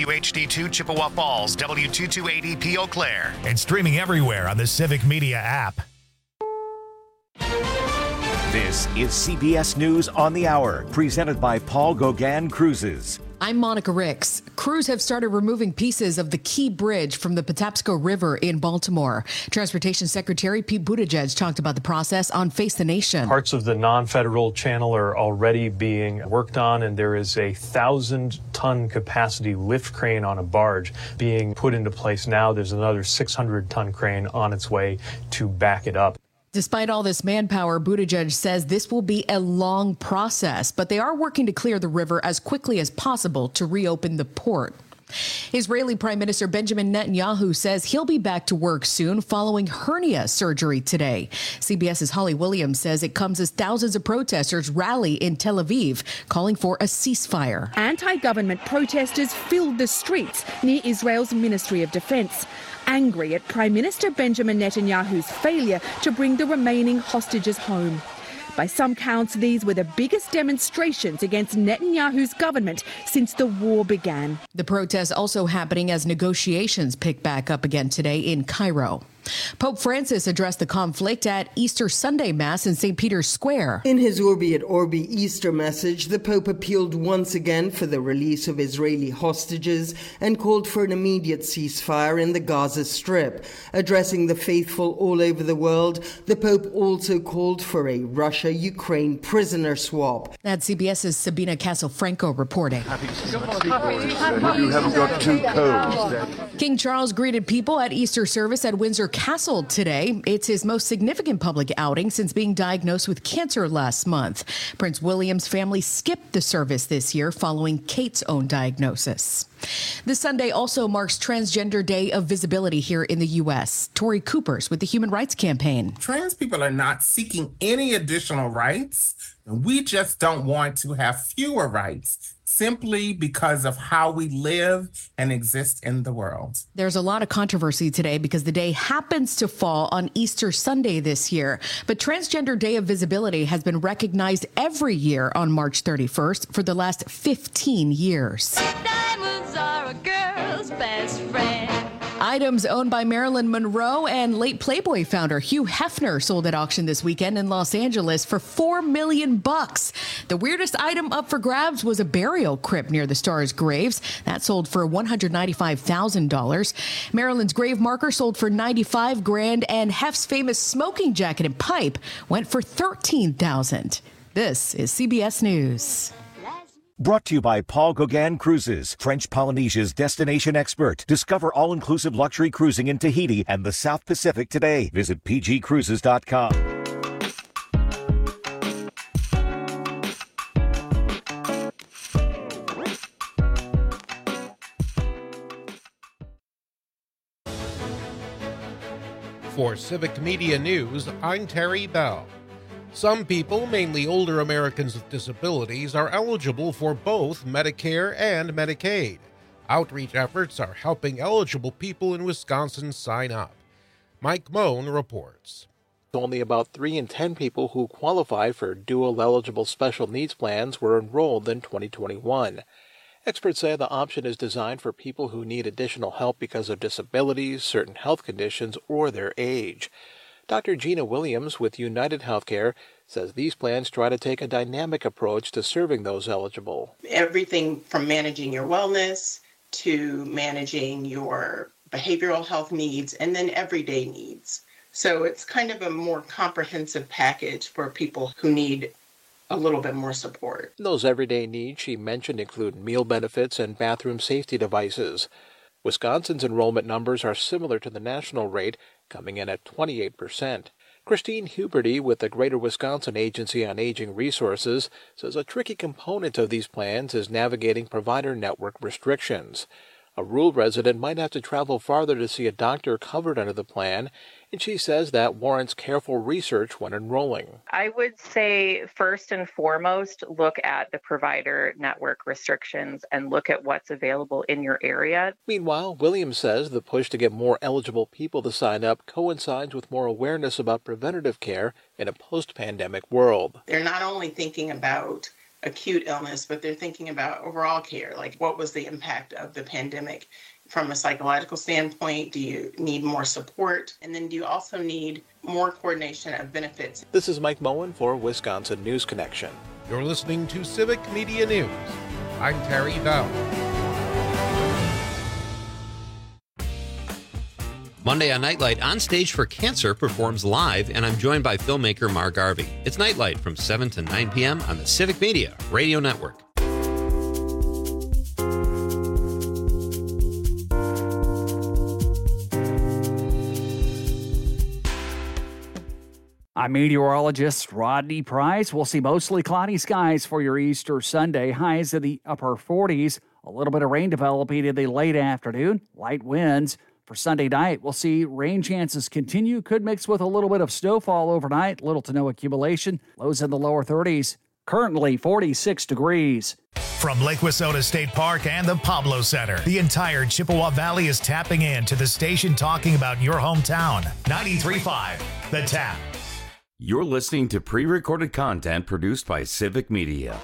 WHD2 Chippewa Falls, W228EP Eau Claire, and streaming everywhere on the Civic Media app. This is CBS News on the Hour, presented by Paul Gauguin Cruises. I'm Monica Ricks. Crews have started removing pieces of the Key Bridge from the Patapsco River in Baltimore. Transportation Secretary Pete Buttigieg talked about the process on Face the Nation. Parts of the non-federal channel are already being worked on, and there is a 1,000-ton capacity lift crane on a barge being put into place now. There's another 600-ton crane on its way to back it up. Despite all this manpower, Buttigieg says this will be a long process, but they are working to clear the river as quickly as possible to reopen the port. Israeli Prime Minister Benjamin Netanyahu says he'll be back to work soon following hernia surgery today. CBS's Holly Williams says it comes as thousands of protesters rally in Tel Aviv, calling for a ceasefire. Anti-government protesters filled the streets near Israel's Ministry of Defense, angry at Prime Minister Benjamin Netanyahu's failure to bring the remaining hostages home. By some counts, these were the biggest demonstrations against Netanyahu's government since the war began. The protests also happening as negotiations pick back up again today in Cairo. Pope Francis addressed the conflict at Easter Sunday Mass in St. Peter's Square. In his Urbi et Orbi Easter message, the Pope appealed once again for the release of Israeli hostages and called for an immediate ceasefire in the Gaza Strip. Addressing the faithful all over the world, the Pope also called for a Russia-Ukraine prisoner swap. That's CBS's Sabina Castelfranco reporting. You haven't got too cold. King Charles greeted people at Easter service at Windsor Castle today. It's his most significant public outing since being diagnosed with cancer last month. Prince William's family skipped the service this year following Kate's own diagnosis. This Sunday also marks Transgender Day of Visibility here in the U.S. Tori Coopers with the Human Rights Campaign. Trans people are not seeking any additional rights, and we just don't want to have fewer rights, simply because of how we live and exist in the world. There's a lot of controversy today because the day happens to fall on Easter Sunday this year. But Transgender Day of Visibility has been recognized every year on March 31st for the last 15 years. Diamonds are a girl's best friend. Items owned by Marilyn Monroe and late Playboy founder Hugh Hefner sold at auction this weekend in Los Angeles for $4 million. The weirdest item up for grabs was a burial crypt near the star's graves. That sold for $195,000. Marilyn's grave marker sold for $95,000, and Hef's famous smoking jacket and pipe went for $13,000. This is CBS News. Brought to you by Paul Gauguin Cruises, French Polynesia's destination expert. Discover all-inclusive luxury cruising in Tahiti and the South Pacific today. Visit pgcruises.com. For Civic Media News, I'm Terry Bell. Some people, mainly older Americans with disabilities, are eligible for both Medicare and Medicaid. Outreach efforts are helping eligible people in Wisconsin sign up. Mike Moan reports. Only about 3 in 10 people who qualify for dual-eligible special needs plans were enrolled in 2021. Experts say the option is designed for people who need additional help because of disabilities, certain health conditions, or their age. Dr. Gina Williams with United Healthcare says these plans try to take a dynamic approach to serving those eligible. Everything from managing your wellness to managing your behavioral health needs and then everyday needs. So it's kind of a more comprehensive package for people who need a little bit more support. Those everyday needs she mentioned include meal benefits and bathroom safety devices. Wisconsin's enrollment numbers are similar to the national rate, coming in at 28%. Christine Huberty with the Greater Wisconsin Agency on Aging Resources says a tricky component of these plans is navigating provider network restrictions. A rural resident might have to travel farther to see a doctor covered under the plan, and she says that warrants careful research when enrolling. I would say first and foremost, look at the provider network restrictions and look at what's available in your area. Meanwhile, Williams says the push to get more eligible people to sign up coincides with more awareness about preventative care in a post-pandemic world. They're not only thinking about acute illness, but they're thinking about overall care. Like, what was the impact of the pandemic from a psychological standpoint? Do you need more support? And then do you also need more coordination of benefits? This is Mike Moen for Wisconsin News Connection. You're listening to Civic Media News. I'm Terry Bell. Monday on Nightlight, On Stage for Cancer performs live, and I'm joined by filmmaker Mark Garvey. It's Nightlight from 7 to 9 p.m. on the Civic Media Radio Network. I'm meteorologist Rodney Price. We'll see mostly cloudy skies for your Easter Sunday. Highs in the upper 40s. A little bit of rain developing in the late afternoon. Light winds. For Sunday night, we'll see rain chances continue. Could mix with a little bit of snowfall overnight. Little to no accumulation. Lows in the lower 30s. Currently 46 degrees. From Lake Wissota State Park and the Pablo Center, the entire Chippewa Valley is tapping in to the station talking about your hometown. 93.5 The Tap. You're listening to pre-recorded content produced by Civic Media.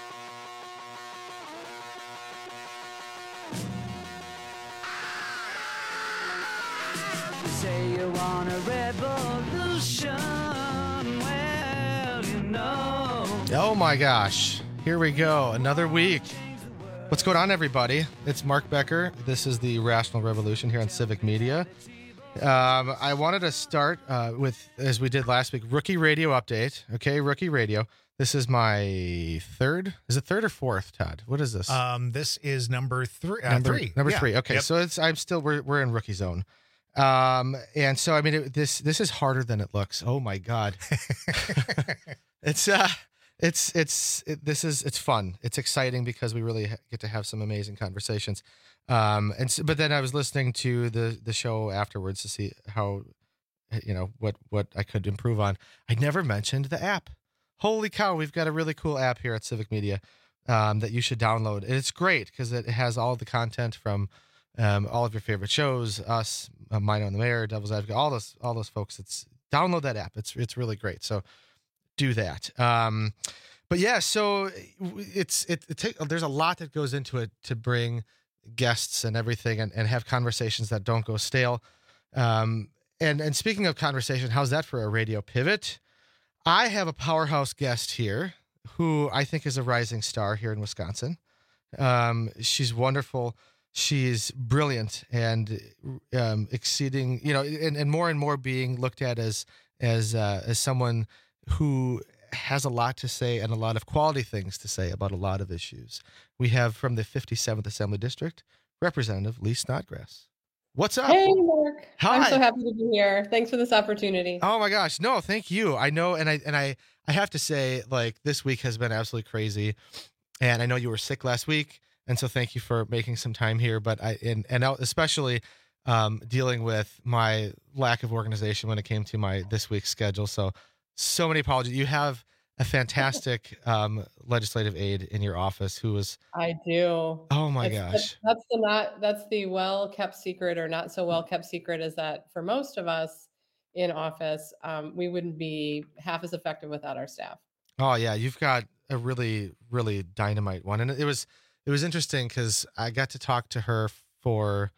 Say you want a revolution, well, you know. Oh my gosh, here we go, another week. What's going on, everybody? It's Mark Becker. This is the Rational Revolution here on Civic Media. I wanted to start with, as we did last week, Rookie Radio update. Okay, Rookie Radio. This is my third. Is it third or fourth, Todd? What is this? This is number three. Number Yeah. three. Okay, Yep. so we're in rookie zone. And so I mean, this is harder than it looks. Oh my God. It's fun. It's exciting because we really get to have some amazing conversations. But then I was listening to the show afterwards to see how, what I could improve on. I never mentioned the app. Holy cow. We've got a really cool app here at Civic Media, that you should download. And it's great because it has all the content from, all of your favorite shows, us, Mine on the Mayor, Devil's Advocate, all those folks. Download that app. It's really great. So do that. But yeah, so there's a lot that goes into it to bring guests and everything and have conversations that don't go stale. And speaking of conversation, how's that for a radio pivot? I have a powerhouse guest here who I think is a rising star here in Wisconsin. She's wonderful. She's brilliant and exceeding, and more being looked at as someone who has a lot to say and a lot of quality things to say about a lot of issues. We have from the 57th Assembly District, Representative Lee Snodgrass. What's up? Hey, Mark. Hi. I'm so happy to be here. Thanks for this opportunity. Oh my gosh. No, thank you. I know. And I have to say, like, this week has been absolutely crazy. And I know you were sick last week. And so thank you for making some time here. But especially dealing with my lack of organization when it came to this week's schedule. So many apologies. You have a fantastic legislative aide in your office who was. I do. Oh my gosh. That's the well-kept secret, or not so well-kept secret, is that for most of us in office, we wouldn't be half as effective without our staff. Oh yeah, you've got a really, really dynamite one, and it was interesting because I got to talk to her for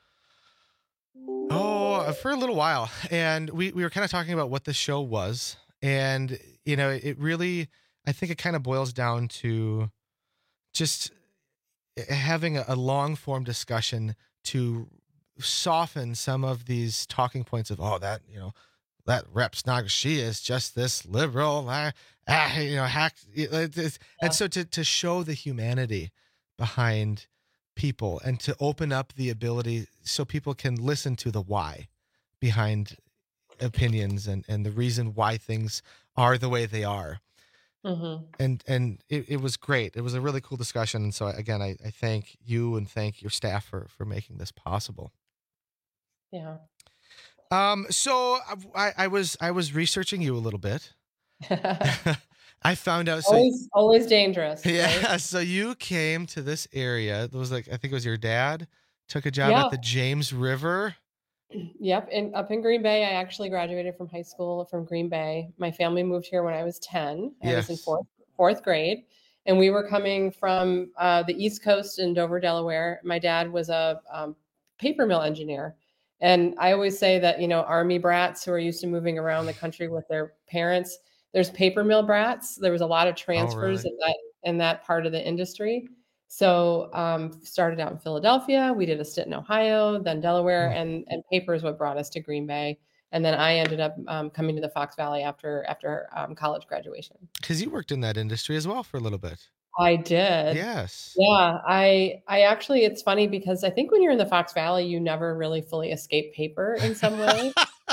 a little while, and we were kind of talking about what the show was. And, it really, I think it kind of boils down to just having a long form discussion to soften some of these talking points of, that Rep Snodgrass, she is just this liberal, hack. And so to show the humanity behind people and to open up the ability so people can listen to the why behind opinions and the reason why things are the way they are. Mm-hmm. And it was great. It was a really cool discussion. And so again, I thank you and thank your staff for making this possible. Yeah. So I was researching you a little bit. I found out. Always dangerous. Yeah. Right? So you came to this area. It was I think it was your dad took a job at the James River. Yep. And up in Green Bay, I actually graduated from high school from Green Bay. My family moved here when I was 10. I was in fourth grade. And we were coming from the East Coast in Dover, Delaware. My dad was a paper mill engineer. And I always say that, Army brats who are used to moving around the country with their parents, there's paper mill brats. There was a lot of transfers in that part of the industry. So started out in Philadelphia. We did a stint in Ohio, then Delaware, and paper is what brought us to Green Bay. And then I ended up coming to the Fox Valley after college graduation. Because you worked in that industry as well for a little bit. I did. Yes. Yeah. I actually, it's funny because I think when you're in the Fox Valley, you never really fully escape paper in some way.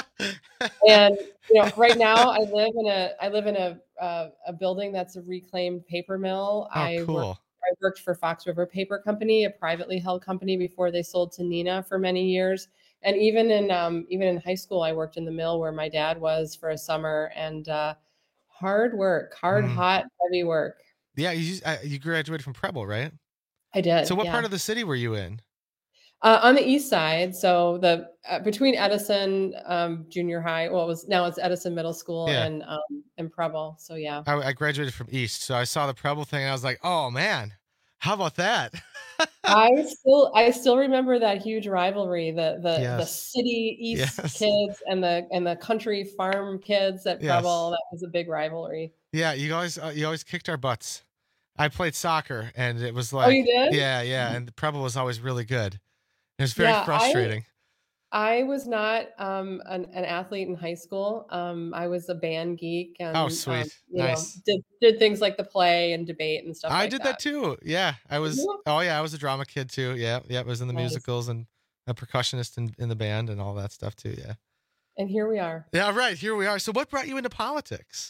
And right now I live in a building that's a reclaimed paper mill. Oh, cool. I worked for Fox River Paper Company, a privately held company before they sold to Neenah for many years. And even in high school, I worked in the mill where my dad was for a summer, and hard, hot, heavy work. Yeah, you graduated from Preble, right? I did. So what part of the city were you in? On the east side, so between Edison Junior High, it's Edison Middle School and Preble. So yeah, I graduated from East, so I saw the Preble thing, and I was like, oh man, how about that? I still remember that huge rivalry, the city East kids and the country farm kids at Preble. That was a big rivalry. Yeah, you always kicked our butts. I played soccer, and it was like, oh, you did? Yeah, and the Preble was always really good. It was very frustrating. I was not an athlete in high school. I was a band geek, and oh, sweet, nice. Did things like the play and debate and stuff. I did that too. Yeah, I was. Oh yeah, I was a drama kid too. Yeah. I was in the musicals and a percussionist in the band and all that stuff too. Yeah. And here we are. Yeah, right. Here we are. So, what brought you into politics?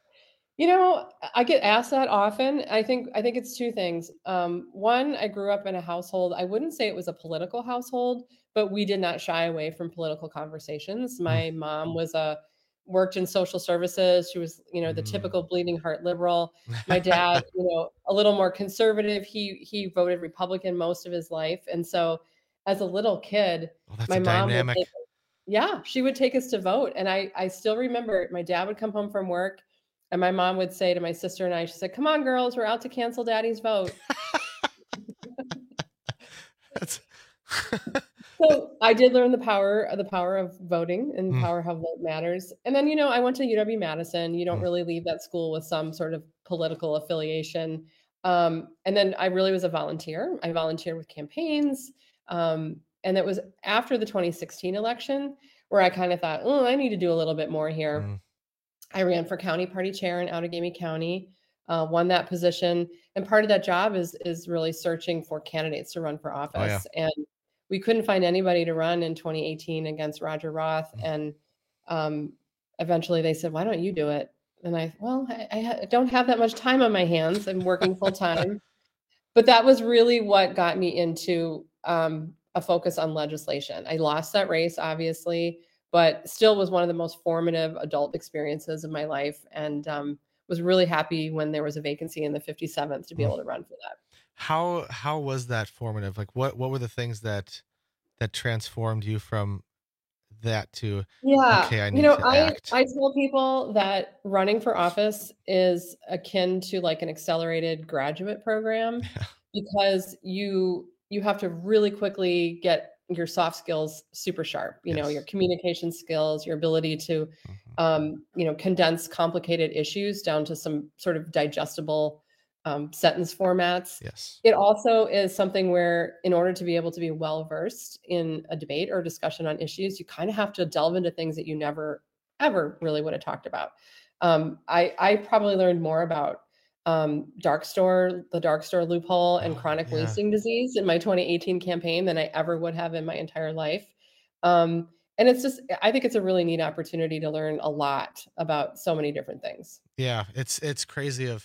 I get asked that often. I think it's two things. One, I grew up in a household. I wouldn't say it was a political household, but we did not shy away from political conversations. My mom worked in social services. She was, the typical bleeding heart liberal. My dad, a little more conservative. He voted Republican most of his life. And so as a little kid, my mom she would take us to vote. And I still remember my dad would come home from work, and my mom would say to my sister and I, she said, "Come on, girls, we're out to cancel Daddy's vote." So I did learn the power of voting and the power of how vote matters. And then, I went to UW-Madison. You don't really leave that school with some sort of political affiliation. And then I really was a volunteer. I volunteered with campaigns. And it was after the 2016 election where I kind of thought, oh, I need to do a little bit more here. I ran for county party chair in Outagamie County, won that position. And part of that job is really searching for candidates to run for office. And we couldn't find anybody to run in 2018 against Roger Roth. And eventually they said, "Why don't you do it?" And I don't have that much time on my hands. I'm working full time. But that was really what got me into a focus on legislation. I lost that race, obviously, but still was one of the most formative adult experiences of my life, and was really happy when there was a vacancy in the 57th to be able to run for that. How was that formative? Like what were the things that transformed you from that to okay, I need to act? I tell people that running for office is akin to like an accelerated graduate program because you have to really quickly get your soft skills super sharp, your communication skills, your ability to, condense complicated issues down to some sort of digestible sentence formats. Yes. It also is something where in order to be able to be well-versed in a debate or discussion on issues, you kind of have to delve into things that you never, ever really would have talked about. I probably learned more about the dark store loophole and chronic wasting disease in my 2018 campaign than I ever would have in my entire life. And I think it's a really neat opportunity to learn a lot about so many different things. Yeah, it's crazy.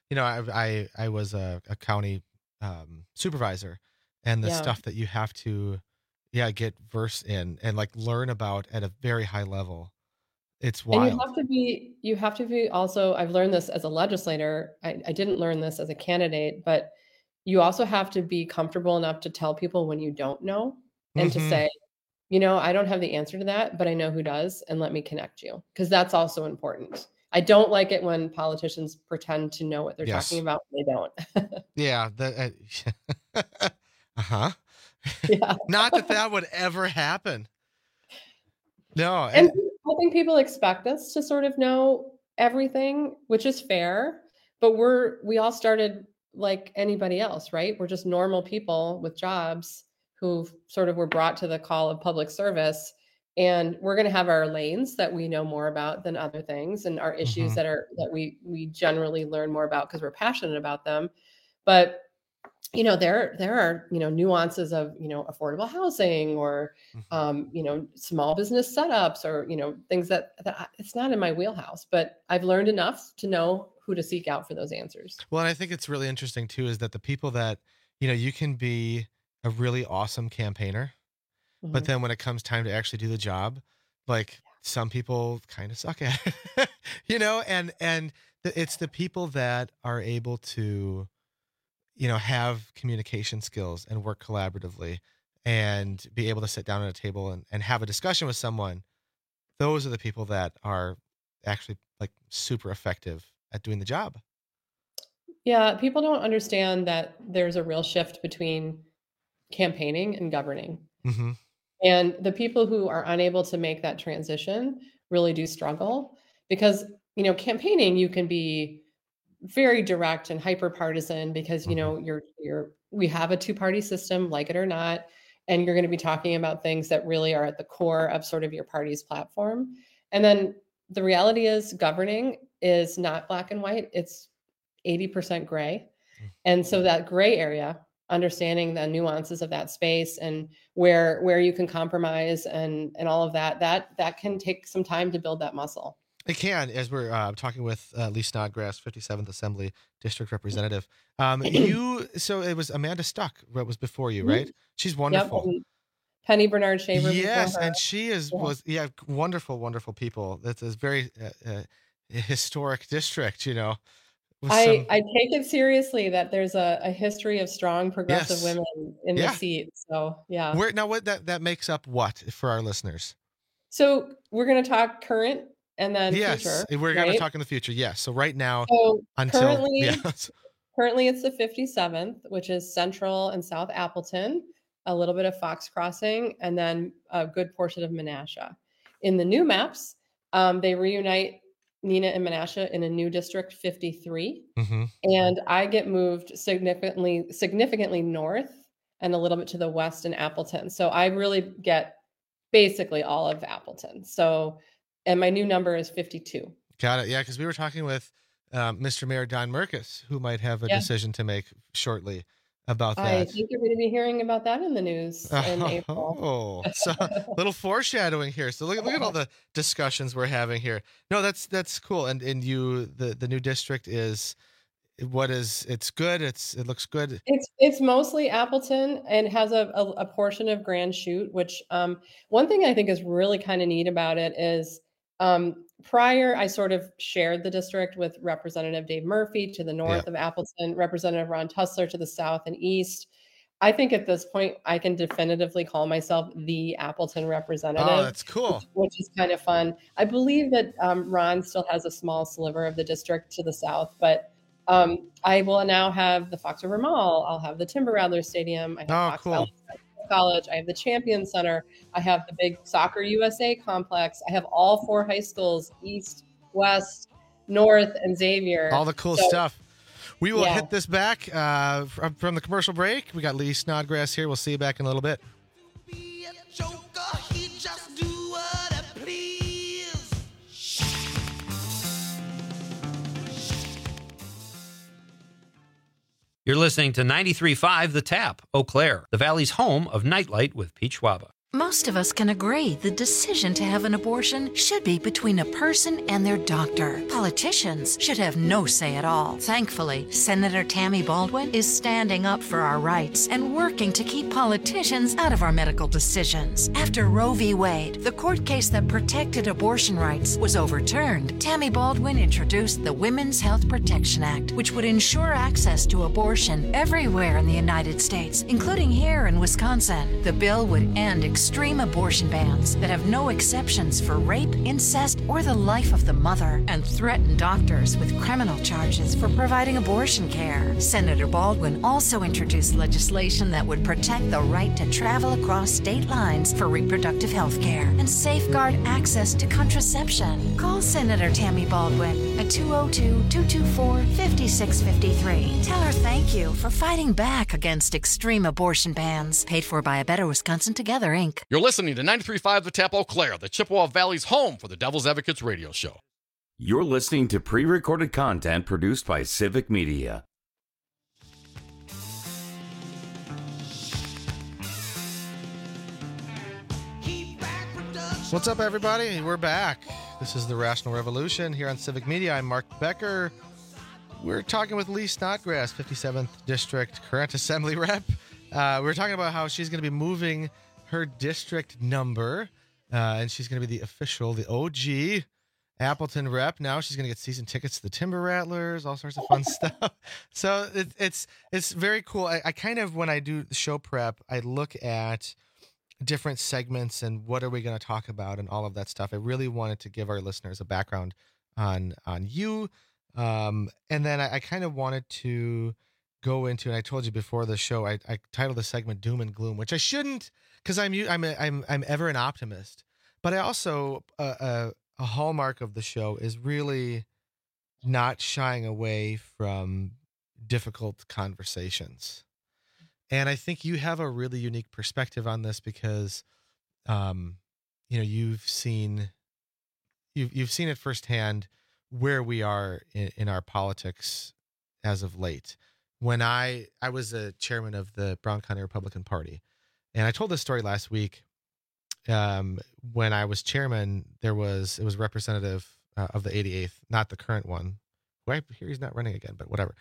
I was a county supervisor, and the stuff that you have to get versed in and like learn about at a very high level. It's wild. And you have to be also, I've learned this as a legislator. I didn't learn this as a candidate, but you also have to be comfortable enough to tell people when you don't know and to say, I don't have the answer to that, but I know who does, and let me connect you. Because that's also important. I don't like it when politicians pretend to know what they're Yes. talking about. They don't. Yeah. Uh-huh. Yeah. Not that would ever happen. No. And I think people expect us to sort of know everything, which is fair, but we all started like anybody else, right? We're just normal people with jobs who sort of were brought to the call of public service. And we're going to have our lanes that we know more about than other things, and our issues that we generally learn more about because we're passionate about them. But there are nuances of affordable housing or small business setups or things that it's not in my wheelhouse. But I've learned enough to know who to seek out for those answers. Well, and I think it's really interesting too is that the people that you can be a really awesome campaigner, but then when it comes time to actually do the job, like some people kind of suck at it, and it's the people that are able to have communication skills and work collaboratively and be able to sit down at a table and have a discussion with someone. Those are the people that are actually like super effective at doing the job. Yeah, people don't understand that there's a real shift between campaigning and governing. Mm-hmm. And the people who are unable to make that transition really do struggle because, campaigning, you can be very direct and hyper partisan because, we have a two-party system, like it or not, and you're going to be talking about things that really are at the core of sort of your party's platform. And then the reality is governing is not black and white. It's 80% gray. And so that gray area, understanding the nuances of that space and where you can compromise and all of that can take some time to build that muscle. It can, as we're talking with Lee Snodgrass, 57th Assembly District Representative. So it was Amanda Stuck that was before you, right? She's wonderful. Yep. Penny Bernard Shaver. Yes, and she was wonderful, wonderful people. That's a very historic district, I take it seriously that there's a history of strong progressive women in the seat. So yeah. What that makes up what for our listeners? So we're going to talk current and then future. We're going to talk in the future. Yes. So right now, currently it's the 57th, which is Central and South Appleton, a little bit of Fox Crossing, and then a good portion of Menasha. In the new maps, they reunite Neenah and Menasha in a new district 53. And I get moved significantly north and a little bit to the west in Appleton. So I really get basically all of Appleton. So, and my new number is 52. Got it. Yeah. Cause we were talking with Mr. Mayor Don Merkes, who might have a decision to make shortly about that. I think you're going to be hearing about that in the news in April. Oh, so a little foreshadowing here. So look at all the discussions we're having here. No, that's cool. And the new district is it's good. It looks good. It's mostly Appleton and has a portion of Grand Chute, which one thing I think is really kind of neat about it is prior, I sort of shared the district with Representative Dave Murphy to the north of Appleton, Representative Ron Tussler to the south and east. I think at this point, I can definitively call myself the Appleton representative. Oh, that's cool. Which is kind of fun. I believe that Ron still has a small sliver of the district to the south, but I will now have the Fox River Mall. I'll have the Timber Rattlers Stadium. I have Fox Valley College. I have the Champion Center. I have the big Soccer USA complex. I have all 4 high schools, East, West, North, and Xavier. All the cool stuff. We will hit this back from the commercial break. We got Lee Snodgrass here. We'll see you back in a little bit. You're listening to 93.5 The Tap, Eau Claire, the Valley's home of Nightlight with Pete Schwaba. Most of us can agree the decision to have an abortion should be between a person and their doctor. Politicians should have no say at all. Thankfully, Senator Tammy Baldwin is standing up for our rights and working to keep politicians out of our medical decisions. After Roe v. Wade, the court case that protected abortion rights, was overturned, Tammy Baldwin introduced the Women's Health Protection Act, which would ensure access to abortion everywhere in the United States, including here in Wisconsin. The bill would end extreme abortion bans that have no exceptions for rape, incest, or the life of the mother, and threaten doctors with criminal charges for providing abortion care. Senator Baldwin also introduced legislation that would protect the right to travel across state lines for reproductive health care and safeguard access to contraception. Call Senator Tammy Baldwin at 202-224-5653. Tell her thank you for fighting back against extreme abortion bans. Paid for by A Better Wisconsin Together, Inc. You're listening to 93.5 The Tap Eau Claire, the Chippewa Valley's home for the Devil's Advocates radio show. You're listening to pre-recorded content produced by Civic Media. What's up, everybody? We're back. This is the Rational Revolution here on Civic Media. I'm Mark Becker. We're talking with Lee Snodgrass, 57th District Current Assembly Rep. We're talking about how she's going to be moving her district number, and she's going to be the official, the OG Appleton rep. Now she's going to get season tickets to the Timber Rattlers, all sorts of fun stuff. So it's very cool. I kind of, when I do the show prep, I look at different segments and what are we going to talk about and all of that stuff. I really wanted to give our listeners a background on you. And then I kind of wanted to go into, and I told you before the show, I titled the segment Doom and Gloom, which I shouldn't, because I'm ever an optimist. But I also, a hallmark of the show is really not shying away from difficult conversations. And I think you have a really unique perspective on this because, you've seen it firsthand where we are in our politics as of late. When I was a chairman of the Brown County Republican Party, and I told this story last week. When I was chairman, it was representative of the 88th, not the current one. Well, I hear he's not running again, but whatever.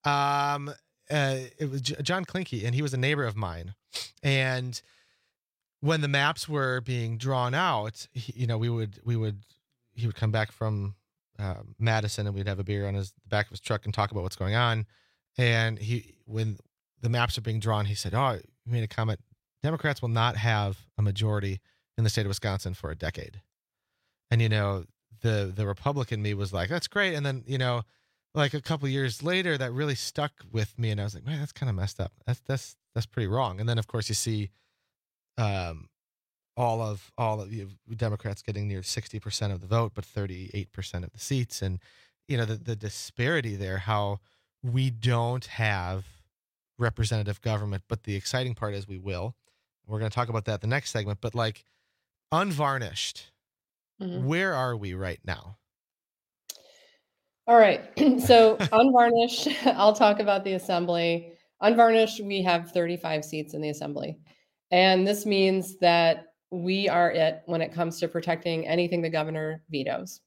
It was John Klinke, and he was a neighbor of mine. And when the maps were being drawn out, he would come back from Madison, and we'd have a beer on the back of his truck and talk about what's going on. And when the maps are being drawn, he said, "Oh, he made a comment. Democrats will not have a majority in the state of Wisconsin for a decade." And the Republican me was like, "That's great." And then like a couple years later, that really stuck with me, and I was like, "Man, that's kind of messed up. That's pretty wrong." And then of course you see, all of you Democrats getting near 60% of the vote, but 38% of the seats, and the disparity there, how we don't have representative government. But the exciting part is we will. We're going to talk about that the next segment. But like unvarnished, where are we right now? All right. So unvarnished, I'll talk about the assembly. Unvarnished, we have 35 seats in the assembly. And this means that we are it when it comes to protecting anything the governor vetoes.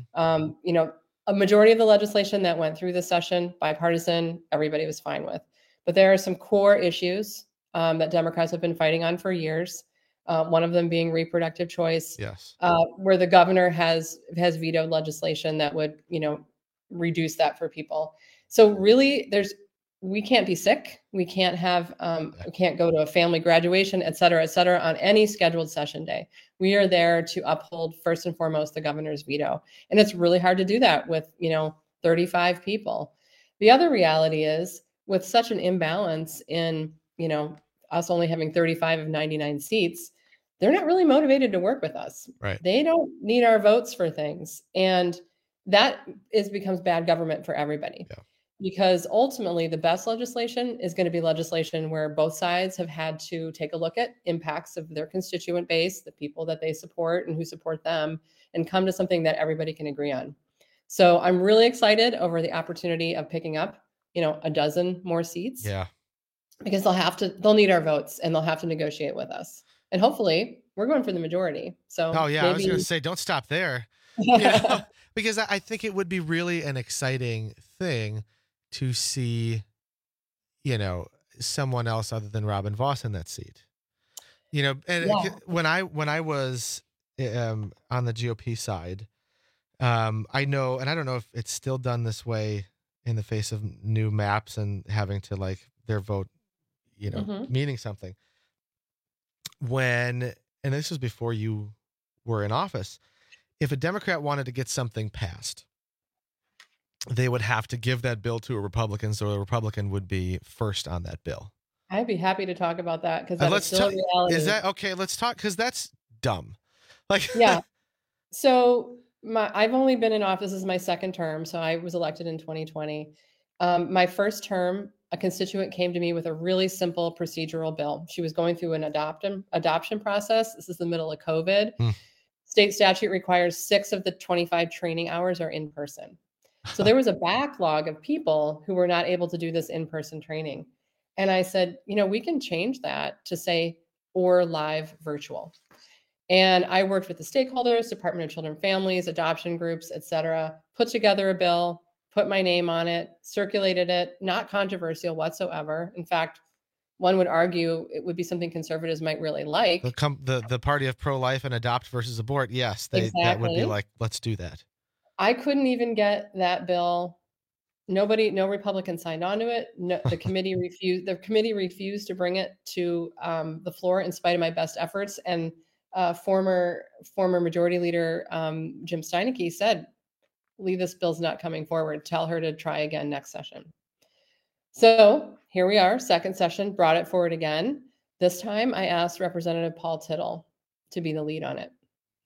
A majority of the legislation that went through this session, bipartisan, everybody was fine with. But there are some core issues that Democrats have been fighting on for years. One of them being reproductive choice. Yes. Where the governor has vetoed legislation that would, reduce that for people. So really, we can't be sick. We can't we can't go to a family graduation, et cetera, on any scheduled session day. We are there to uphold, first and foremost, the governor's veto. And it's really hard to do that with, 35 people. The other reality is, with such an imbalance in, us only having 35 of 99 seats, they're not really motivated to work with us. Right. They don't need our votes for things. And that becomes bad government for everybody. Yeah. Because ultimately the best legislation is going to be legislation where both sides have had to take a look at impacts of their constituent base, the people that they support and who support them, and come to something that everybody can agree on. So I'm really excited over the opportunity of picking up, a dozen more seats. Yeah. Because they'll need our votes, and they'll have to negotiate with us. And hopefully we're going for the majority. So I was going to say, don't stop there. Because I think it would be really an exciting thing to see, someone else other than Robin Vos in that seat. When I was on the GOP side, I know, and I don't know if it's still done this way in the face of new maps and having to like their vote, meaning something. When and this was before you were in office, if a Democrat wanted to get something passed, they would have to give that bill to a Republican, so a Republican would be first on that bill. I'd be happy to talk about that because that's still a reality. Is that okay? Let's talk, because that's dumb. Like, yeah. So I've only been in office as my second term, so I was elected in 2020. My first term, a constituent came to me with a really simple procedural bill. She was going through an adoption process. This is the middle of COVID. State statute requires 6 of the 25 training hours are in person. So there was a backlog of people who were not able to do this in-person training. And I said, we can change that to say, or live virtual. And I worked with the stakeholders, Department of Children and Families, adoption groups, et cetera, put together a bill, put my name on it, circulated it, not controversial whatsoever. In fact, one would argue it would be something conservatives might really like. The party of pro-life and adopt versus abort. Yes, Exactly. That would be like, let's do that. I couldn't even get that bill. No Republican signed on to it. No, the committee refused. The committee refused to bring it to the floor in spite of my best efforts. And former Majority Leader Jim Steineke said, "Lee, this bill's not coming forward. Tell her to try again next session." So here we are, second session, brought it forward again. This time I asked Representative Paul Tittle to be the lead on it.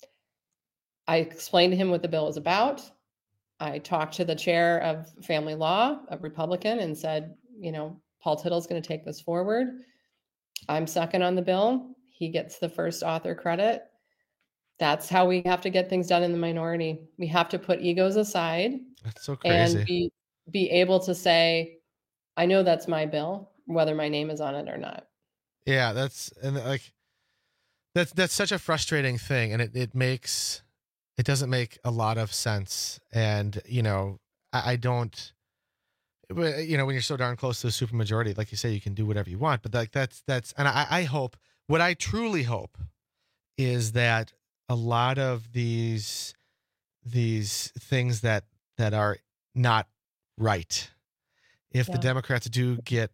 I explained to him what the bill was about. I talked to the chair of Family Law, a Republican, and said, Paul Tittle's going to take this forward. I'm second on the bill. He gets the first author credit. That's how we have to get things done in the minority. We have to put egos aside. That's so crazy. And be able to say, I know that's my bill, whether my name is on it or not. Yeah, that's such a frustrating thing, and it doesn't make a lot of sense. And, I don't, when you're so darn close to a supermajority, like you say, you can do whatever you want, but that's, and I hope, what I truly hope is that a lot of these things that are not right, if the Democrats do get,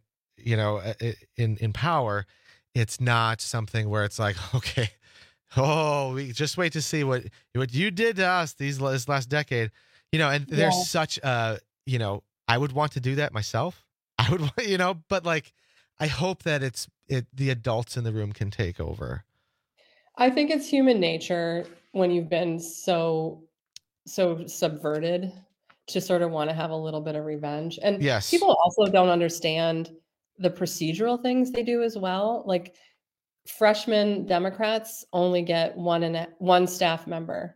in power, it's not something where it's like, okay, we just wait to see what you did to us this last decade, and there's such a, I would want to do that myself. I would, but like, I hope that the adults in the room can take over. I think it's human nature when you've been so subverted to sort of want to have a little bit of revenge. And people also don't understand the procedural things they do as well. Like, freshman Democrats only get one staff member.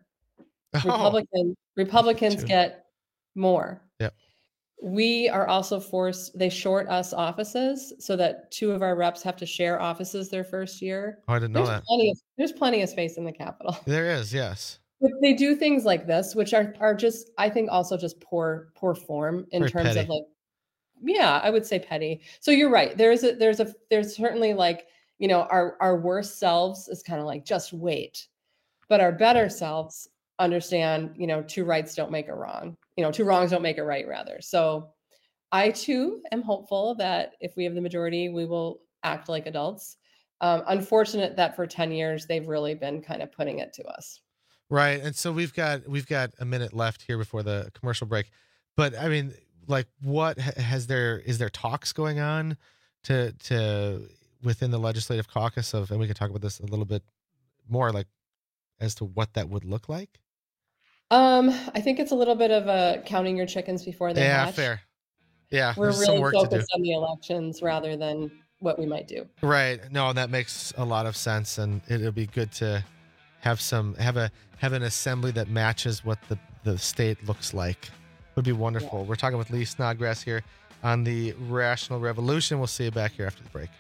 Republicans get more. Yep. We are also forced, they short us offices so that 2 of our reps have to share offices their first year. Oh, I didn't know that. There's plenty of space in the Capitol. There is, yes. But they do things like this, which are just, I think, also just poor form in Very terms petty. of like, I would say petty. So you're right. There's certainly like, our worst selves is kind of like, just wait. But our better selves understand, 2 rights don't make a wrong. 2 wrongs don't make it right, rather. So I, too, am hopeful that if we have the majority, we will act like adults. Unfortunate that for 10 years, they've really been kind of putting it to us. Right. And so we've got a minute left here before the commercial break. But I mean, like, what is there talks going on to within the legislative caucus of, and we can talk about this a little bit more, like, as to what that would look like? I think it's a little bit of a counting your chickens before they hatch. Yeah, fair. Yeah. We're really focused on the elections rather than what we might do. Right. No, that makes a lot of sense. And it'll be good to have an assembly that matches what the state looks like. Would be wonderful. Yeah. We're talking with Lee Snodgrass here on the Rational Revolution. We'll see you back here after the break.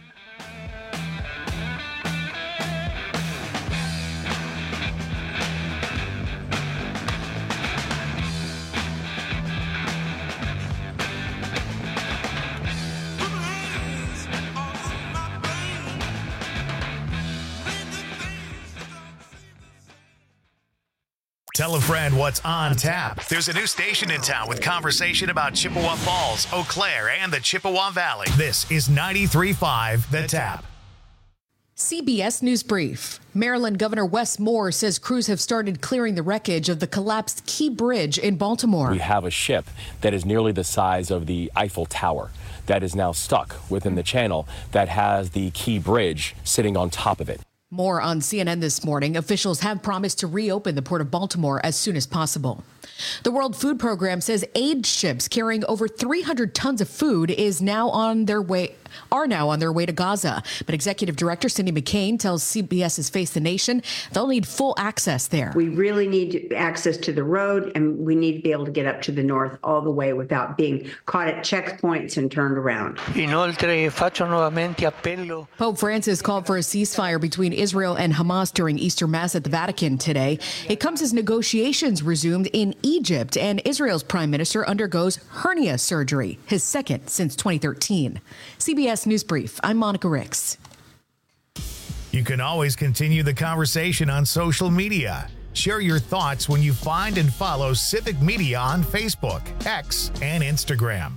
Tell a friend what's on tap. There's a new station in town with conversation about Chippewa Falls, Eau Claire, and the Chippewa Valley. This is 93.5 The Tap. CBS News Brief. Maryland Governor Wes Moore says crews have started clearing the wreckage of the collapsed Key Bridge in Baltimore. We have a ship that is nearly the size of the Eiffel Tower that is now stuck within the channel that has the Key Bridge sitting on top of it. More on CNN this morning. Officials have promised to reopen the Port of Baltimore as soon as possible. The World Food Program says aid ships carrying over 300 tons of food are now on their way to Gaza. But Executive Director Cindy McCain tells CBS's Face the Nation they'll need full access there. We really need access to the road, and we need to be able to get up to the north all the way without being caught at checkpoints and turned around. Inoltre, faccio nuovamente appello. Pope Francis called for a ceasefire between Israel and Hamas during Easter Mass at the Vatican today. It comes as negotiations resumed in Egypt, and Israel's prime minister undergoes hernia surgery, his second since 2013. CBS News Brief. I'm Monica Ricks. You can always continue the conversation on social media. Share your thoughts when you find and follow Civic Media on Facebook, X, and Instagram.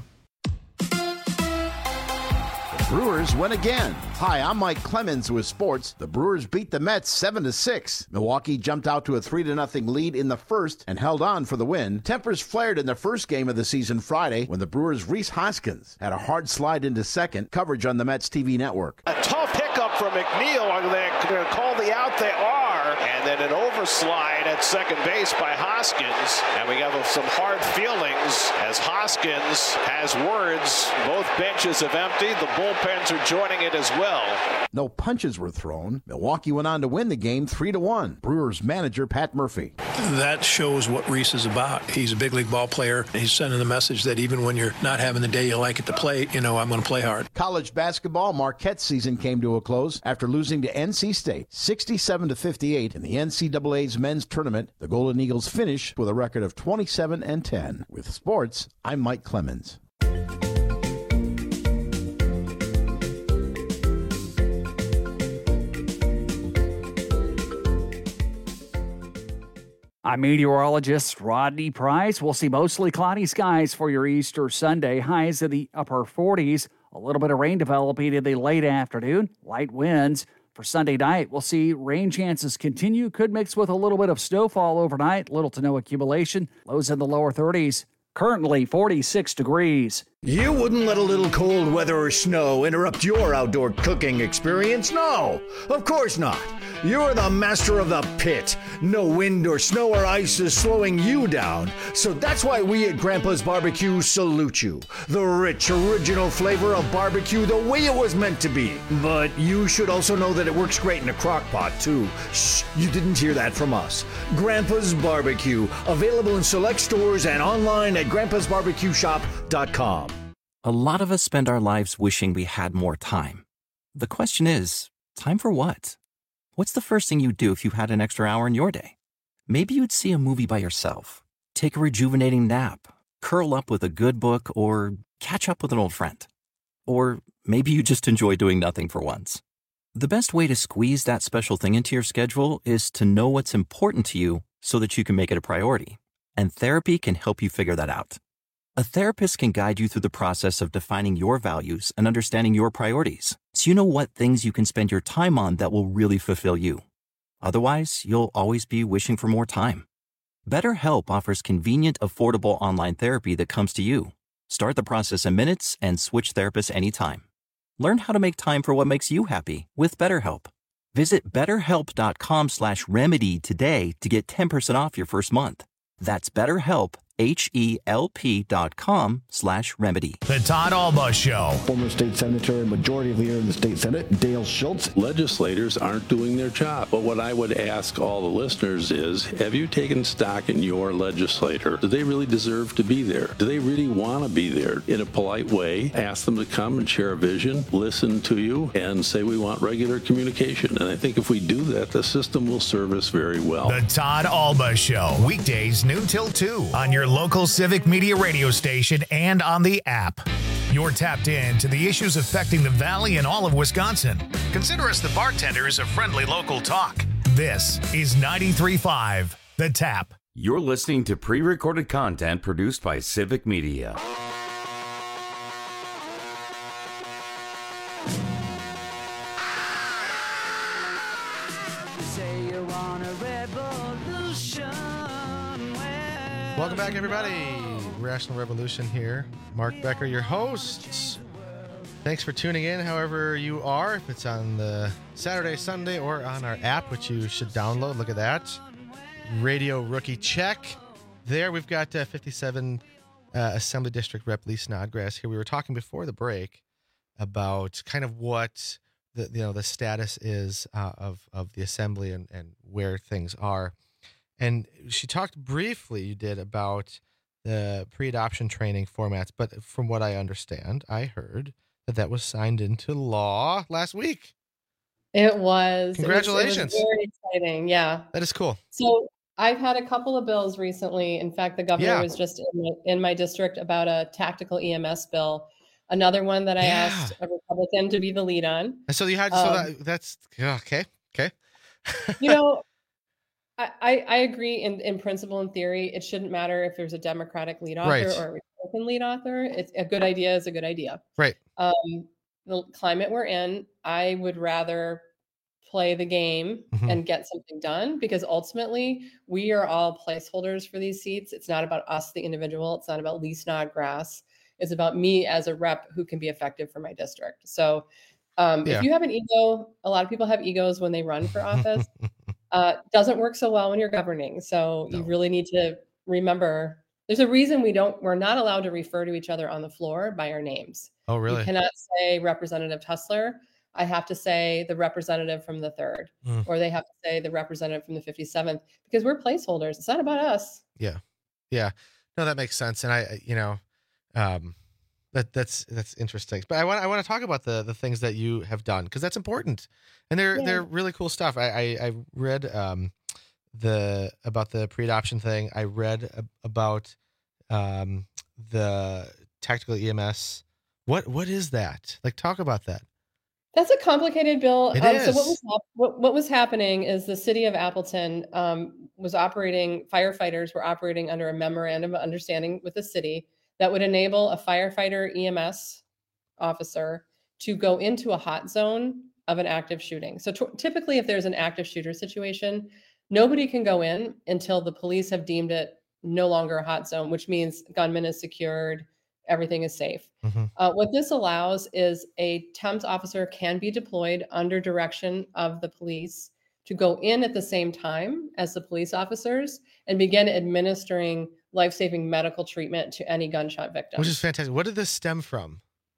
Brewers win again. Hi, I'm Mike Clemens with sports. The Brewers beat the Mets 7-6. Milwaukee jumped out to a 3-0 lead in the first and held on for the win. Tempers flared in the first game of the season Friday when the Brewers' Rhys Hoskins had a hard slide into second. Coverage on the Mets TV network. A tough hiccup from McNeil. Are they going to call the out? They are. And then an overslide at second base by Hoskins. And we have some hard feelings as Hoskins has words. Both benches have emptied. The bullpens are joining it as well. No punches were thrown. Milwaukee went on to win the game 3-1. Brewers manager Pat Murphy. That shows what Rhys is about. He's a big league ball player. He's sending the message that even when you're not having the day you like at the plate, I'm going to play hard. College basketball, Marquette's season came to a close after losing to NC State 67-58 in the NCAA's men's tournament. The Golden Eagles finished with a record of 27-10. With sports, I'm Mike Clemens. I'm meteorologist Rodney Price. We'll see mostly cloudy skies for your Easter Sunday. Highs in the upper 40s. A little bit of rain developing in the late afternoon. Light winds. For Sunday night, we'll see rain chances continue. Could mix with a little bit of snowfall overnight. Little to no accumulation. Lows in the lower 30s. Currently 46 degrees. You wouldn't let a little cold weather or snow interrupt your outdoor cooking experience? No, of course not. You're the master of the pit. No wind or snow or ice is slowing you down. So that's why we at Grandpa's Barbecue salute you. The rich, original flavor of barbecue the way it was meant to be. But you should also know that it works great in a crock pot, too. Shh, you didn't hear that from us. Grandpa's Barbecue, available in select stores and online at grandpasbarbecueshop.com. A lot of us spend our lives wishing we had more time. The question is, time for what? What's the first thing you'd do if you had an extra hour in your day? Maybe you'd see a movie by yourself, take a rejuvenating nap, curl up with a good book, or catch up with an old friend. Or maybe you just enjoy doing nothing for once. The best way to squeeze that special thing into your schedule is to know what's important to you so that you can make it a priority. And therapy can help you figure that out. A therapist can guide you through the process of defining your values and understanding your priorities, so you know what things you can spend your time on that will really fulfill you. Otherwise, you'll always be wishing for more time. BetterHelp offers convenient, affordable online therapy that comes to you. Start the process in minutes and switch therapists anytime. Learn how to make time for what makes you happy with BetterHelp. Visit BetterHelp.com/remedy today to get 10% off your first month. That's BetterHelp, HELP.com/remedy. The Todd Alba Show. Former state senator and majority leader in the state senate, Dale Schultz. Legislators aren't doing their job. But what I would ask all the listeners is, have you taken stock in your legislator? Do they really deserve to be there? Do they really want to be there? In a polite way, ask them to come and share a vision, listen to you, and say we want regular communication. And I think if we do that, the system will serve us very well. The Todd Alba Show. Weekdays noon till 2 on your local Civic Media radio station and on the app. You're tapped in to the issues affecting the Valley and all of Wisconsin. Consider us the bartenders of friendly local talk. This is 93.5 The Tap. You're listening to pre-recorded content produced by Civic Media. Welcome back, everybody. Rational Revolution here. Mark Becker, your host. Thanks for tuning in, however you are. If it's on the Saturday, Sunday, or on our app, which you should download. Look at that. Radio Rookie Check. There we've got 57 Assembly District Rep Lee Snodgrass here. We were talking before the break about kind of what the status is of the Assembly and where things are. And she talked briefly, you did, about the pre-adoption training formats. But from what I understand, I heard that was signed into law last week. It was. Congratulations. It was very exciting. Yeah. That is cool. So I've had a couple of bills recently. In fact, the governor was just in my district about a tactical EMS bill. Another one that I asked a Republican to be the lead on. And so you had, that's okay. Okay. I agree in principle and theory. It shouldn't matter if there's a Democratic lead author or a Republican lead author. It's a good idea is a good idea. Right. The climate we're in, I would rather play the game and get something done, because ultimately we are all placeholders for these seats. It's not about us, the individual. It's not about Lee Snodgrass. It's about me as a rep who can be effective for my district. So if you have an ego, a lot of people have egos when they run for office. Doesn't work so well when you're governing. So you really need to remember there's a reason we're not allowed to refer to each other on the floor by our names. Oh, really? You cannot say Representative Tussler. I have to say the representative from the 3rd, or they have to say the representative from the 57th, because we're placeholders. It's not about us. Yeah. Yeah. No, that makes sense. And that's interesting. But I want to talk about the things that you have done, because that's important. And they're really cool stuff. I read about the pre-adoption thing. I read about the tactical EMS. What is that? Like, talk about that. That's a complicated bill. It is. So what was happening is the city of Appleton firefighters were operating under a memorandum of understanding with the city that would enable a firefighter EMS officer to go into a hot zone of an active shooting. So typically, if there's an active shooter situation, nobody can go in until the police have deemed it no longer a hot zone, which means gunman is secured, everything is safe. What this allows is a TEMS officer can be deployed under direction of the police to go in at the same time as the police officers and begin administering life-saving medical treatment to any gunshot victim. Which is fantastic. What did this stem from?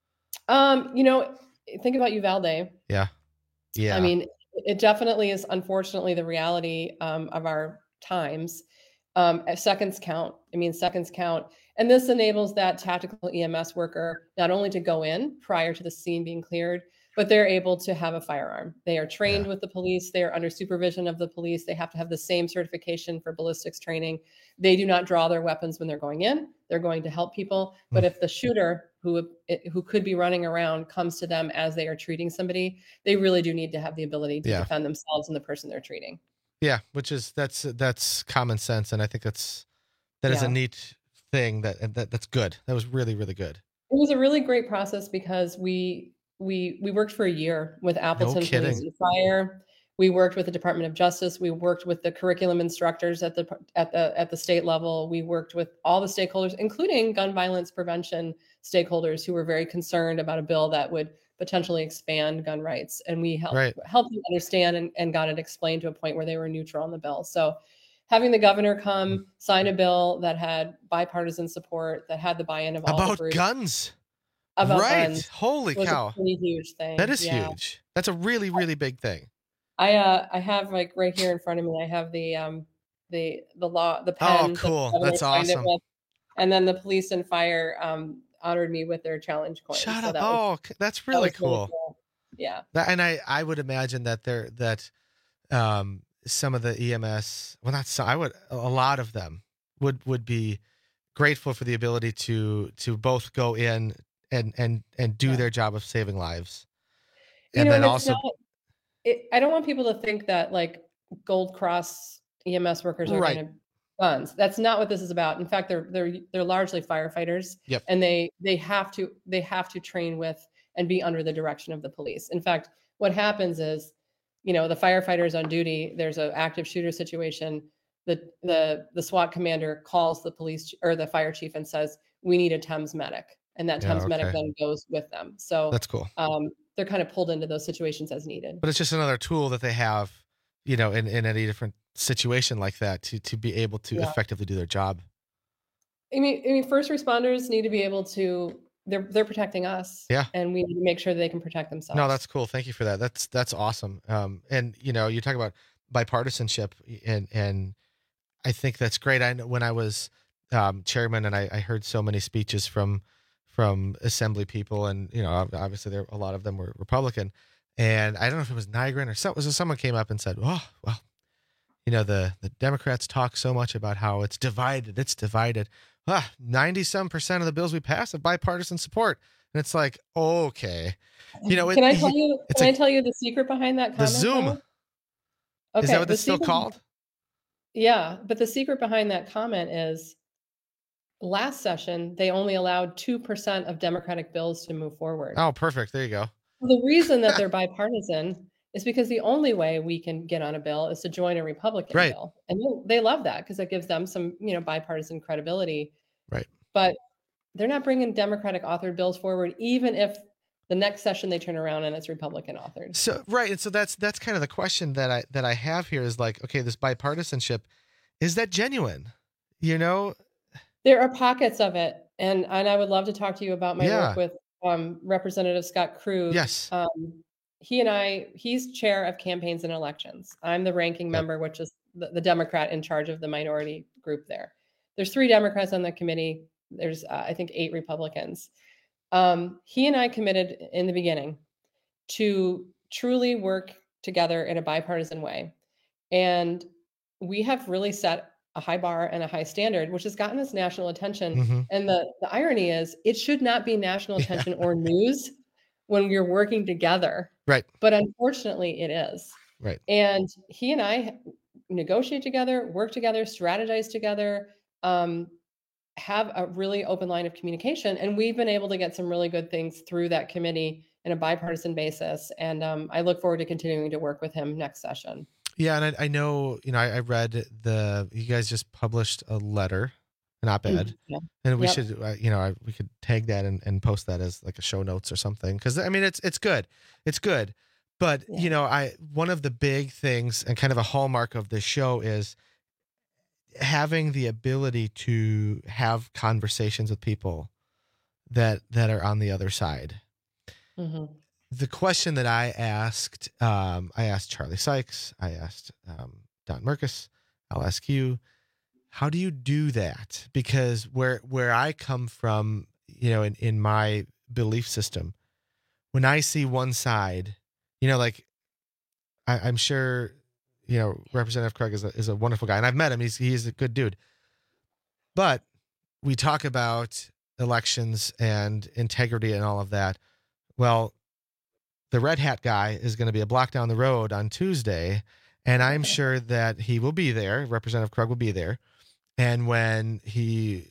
Think about Uvalde. Yeah. I mean, it definitely is, unfortunately, the reality of our times. Seconds count. Seconds count. And this enables that tactical EMS worker not only to go in prior to the scene being cleared, but they're able to have a firearm. They are trained with the police. They are under supervision of the police. They have to have the same certification for ballistics training. They do not draw their weapons when they're going in. They're going to help people. But if the shooter who could be running around comes to them as they are treating somebody, they really do need to have the ability to defend themselves and the person they're treating. Yeah, that's common sense, and I think that is a neat thing. That's good. That was really, really good. It was a really great process because we worked for a year with Appleton Police and Fire. We worked with the Department of Justice. We worked with the curriculum instructors at the state level. We worked with all the stakeholders, including gun violence prevention stakeholders, who were very concerned about a bill that would potentially expand gun rights. And we helped them understand and got it explained to a point where they were neutral on the bill. So having the governor come sign a bill that had bipartisan support, that had the buy-in of all the groups. Guns. About guns. Holy cow. A pretty huge thing. That is huge. That's a really, really big thing. I have, like, right here in front of me, I have the law, the pen. Oh, cool. That's awesome. And then the police and fire honored me with their challenge coin. Shut up. That's really cool. Yeah. And I would imagine that some of the EMS, well, not some, a lot of them would be grateful for the ability to both go in and do their job of saving lives. And then also, I don't want people to think that, like, Gold Cross EMS workers are going to guns. That's not what this is about. In fact, they're largely firefighters, and they have to train with and be under the direction of the police. In fact, what happens is the firefighters on duty, there's an active shooter situation. The SWAT commander calls the police or the fire chief and says, we need a Thames medic. And that Thames medic then goes with them. So that's cool. They're kind of pulled into those situations as needed. But it's just another tool that they have, in any different situation like that to be able to effectively do their job. I mean, first responders need to be able to, they're protecting us. Yeah. And we need to make sure that they can protect themselves. No, that's cool. Thank you for that. That's awesome. And you talk about bipartisanship and I think that's great. I know when I was chairman and I heard so many speeches from assembly people and, obviously a lot of them were Republican, and I don't know if it was Nygren or someone came up and said, oh, well, the Democrats talk so much about how it's divided. 90% of the bills we pass have bipartisan support. And it's like, okay. Can I tell you the secret behind that comment? The Zoom. Okay, is that what it's still called? Yeah. But the secret behind that comment is last session, they only allowed 2% of Democratic bills to move forward. Oh, perfect. There you go. The reason that they're bipartisan is because the only way we can get on a bill is to join a Republican bill. And they love that because it gives them some, bipartisan credibility. Right. But they're not bringing Democratic authored bills forward, even if the next session they turn around and it's Republican authored. So, right. And so that's kind of the question that I have here is like, okay, this bipartisanship, is that genuine? There are pockets of it. And I would love to talk to you about my work with Representative Scott Krug. Yes. He's chair of campaigns and elections. I'm the ranking member, which is the Democrat in charge of the minority group there. There's 3 Democrats on the committee. There's, I think, 8 Republicans. He and I committed in the beginning to truly work together in a bipartisan way. And we have really set a high bar and a high standard, which has gotten us national attention. Mm-hmm. And the irony is it should not be national attention or news when we're working together. Right. But unfortunately it is. Right. And he and I negotiate together, work together, strategize together, have a really open line of communication. And we've been able to get some really good things through that committee in a bipartisan basis. And I look forward to continuing to work with him next session. Yeah. And I know, I read you guys just published a letter, an op-ed, and we should, we could tag that and post that as like a show notes or something. Cause it's good. It's good. But, one of the big things and kind of a hallmark of this show is having the ability to have conversations with people that are on the other side. Mm-hmm. The question that I asked Charlie Sykes, I asked Don Merkus, I'll ask you, how do you do that? Because where I come from, in my belief system, when I see one side, I'm sure, Representative Krug is a wonderful guy, and I've met him. He's a good dude. But we talk about elections and integrity and all of that. Well, the red hat guy is going to be a block down the road on Tuesday, and I'm sure that he will be there. Representative Krug will be there. And when he,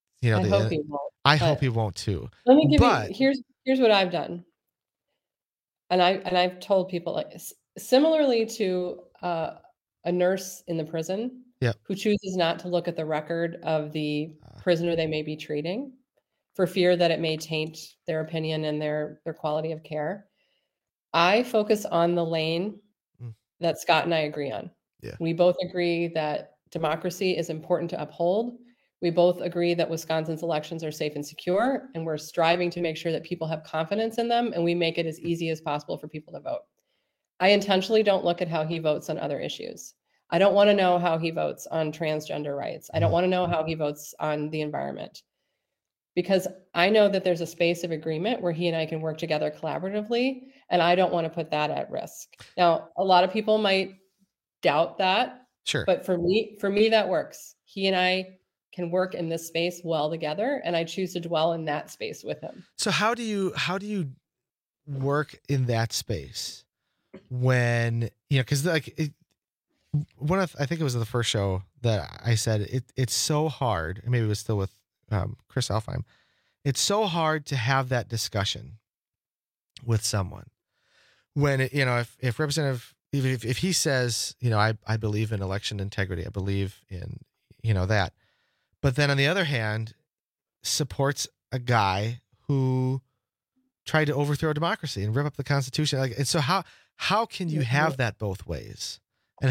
I hope he won't too. Let me give you, here's what I've done. And I've told people similarly to a nurse in the prison who chooses not to look at the record of the prisoner they may be treating for fear that it may taint their opinion and their quality of care. I focus on the lane that Scott and I agree on. Yeah. We both agree that democracy is important to uphold. We both agree that Wisconsin's elections are safe and secure, and we're striving to make sure that people have confidence in them, and we make it as easy as possible for people to vote. I intentionally don't look at how he votes on other issues. I don't want to know how he votes on transgender rights. I don't want to know how he votes on the environment, because I know that there's a space of agreement where he and I can work together collaboratively, and I don't want to put that at risk. Now, a lot of people might doubt that. Sure. But for me, that works. He and I can work in this space well together, and I choose to dwell in that space with him. So how do you work in that space when, because I think it was the first show that I said it's so hard, and maybe it was still with Chris Alfheim. It's so hard to have that discussion with someone when if Representative even if he says, I believe in election integrity, I believe in, that. But then on the other hand, supports a guy who tried to overthrow democracy and rip up the Constitution. And so how can you have that both ways? And